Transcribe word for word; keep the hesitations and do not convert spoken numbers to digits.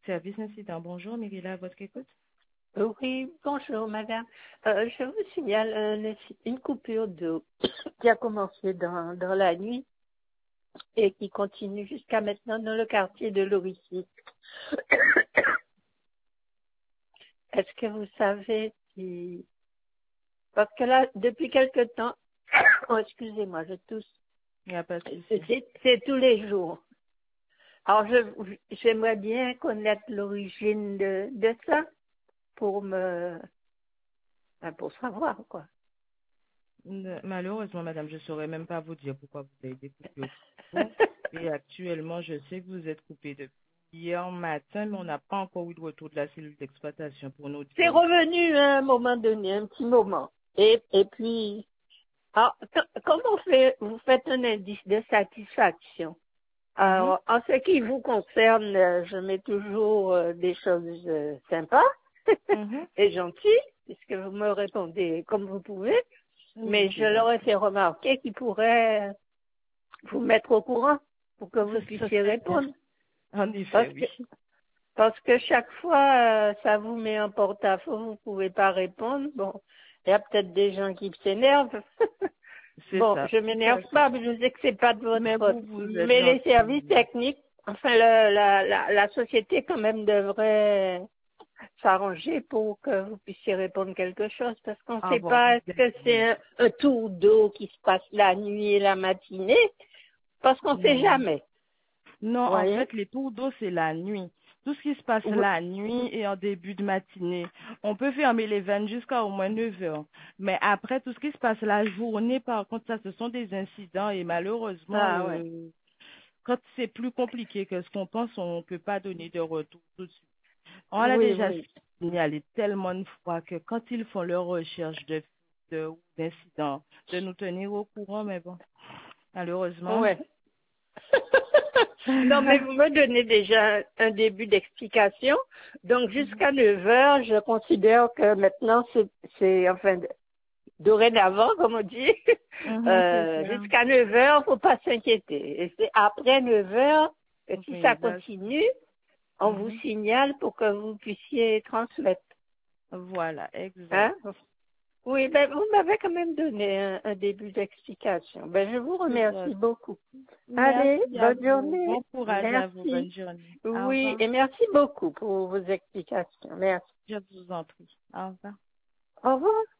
Service incident. Bonjour, Myrila, à votre écoute. Oui, bonjour madame. Euh, je vous signale un- une coupure d'eau qui a commencé dans, dans la nuit et qui continue jusqu'à maintenant dans le quartier de Loricy. Est-ce que vous savez si... Parce que là, depuis quelque temps... Oh, excusez-moi, je tousse. Il n'y a pas de souci. C'est c'est tous les jours. Alors, je j'aimerais bien connaître l'origine de, de ça pour me... ben, pour savoir, quoi. Ne- Malheureusement, madame, je ne saurais même pas vous dire pourquoi vous avez été coupé au courant. Et actuellement, je sais que vous êtes coupé depuis hier matin, mais on n'a pas encore eu de retour de la cellule d'exploitation pour nous C'est dire. revenu à un moment donné, un petit moment. Et, et puis, alors, co- comment fait, vous faites un indice de satisfaction? Mhm, Alors, en ce qui vous concerne, euh, je mets toujours euh, des choses euh, sympas mhm. et gentilles, puisque vous me répondez comme vous pouvez, mais Oui, je c'est leur ai gentil. fait remarquer qu'ils pourraient vous mettre au courant pour que Ce, vous ce puissiez serait bien. répondre. En effet, Parce que oui. Parce que chaque fois, euh, ça vous met en porte-à-faux, vous pouvez pas répondre. Bon, il y a peut-être des gens qui s'énervent. C'est Bon, ça, je tout m'énerve à fait. pas, mais je sais que c'est pas de votre Mais faute. vous, vous êtes Mais les services gentil. techniques, enfin, le- la, la, la société quand même devrait s'arranger pour que vous puissiez répondre quelque chose, parce qu'on ne sait Avoir pas des est-ce que c'est idées. un, un tour d'eau qui se passe la nuit et la matinée, parce qu'on ne sait Non. jamais. Non, Vous en voyez? fait, les tours d'eau, c'est la nuit. Tout ce qui se passe Oui. la nuit et en début de matinée. On peut fermer les vannes jusqu'à au moins neuf heures. Mais après, tout ce qui se passe la journée, par contre, ça, ce sont des incidents. Et malheureusement, Ah ouais. euh, quand c'est plus compliqué que ce qu'on pense, on ne peut pas donner de retour tout de suite. On l'a Oui, déjà oui. signalé tellement de fois que quand ils font leur recherche de de- ou d'incidents, de nous tenir au courant, mais bon, malheureusement. Ouais. Non, mais vous me donnez déjà un début d'explication. Donc, jusqu'à neuf heures, je considère que maintenant, c'est, c'est enfin, dorénavant, comme on dit, Mhm, c'est euh, ça. jusqu'à neuf heures, faut pas s'inquiéter. Et c'est après neuf heures que si ça Oui, là, continue, on vous mhm. signale pour que vous puissiez transmettre. Voilà, exact. Hein? Oui, ben, vous m'avez quand même donné un, un début d'explication. Ben, je vous C'est ça. remercie beaucoup. Allez, Merci à bonne vous. journée. Bon courage à vous. Merci. Bonne journée. Au Oui, revoir. et merci beaucoup pour vos explications. Merci. Je vous en prie. Au revoir. Au revoir.